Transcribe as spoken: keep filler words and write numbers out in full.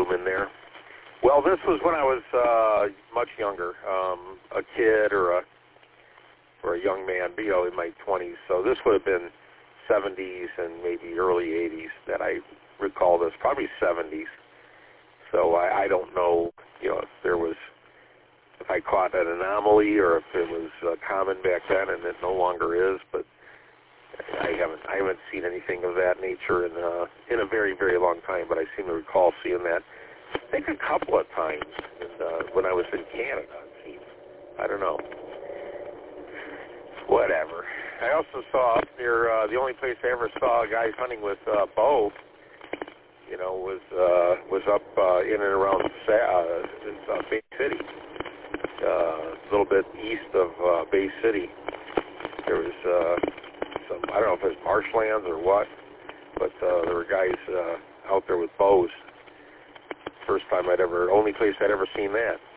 boom in there. Well, this was when I was uh, much younger, um, a kid or a or a young man, you know, in my twenties. So this would have been seventies and maybe early eighties that I recall this, probably seventies. So I, I don't know, you know, if there was, if I caught an anomaly or if it was uh, common back then and it no longer is, but I haven't I haven't seen anything of that nature in uh, in a very, very long time, but I seem to recall seeing that, I think a couple of times in, uh, when I was in Canada. I don't know. Whatever. I also saw up near, uh, the only place I ever saw guys hunting with uh, bow, you know, was uh, was up uh, in and around Sa- uh, uh, Bay City, uh, a little bit east of uh, Bay City. There was uh, some, I don't know if it was marshlands or what, but uh, there were guys uh, out there with bows. First time I'd ever, only place I'd ever seen that.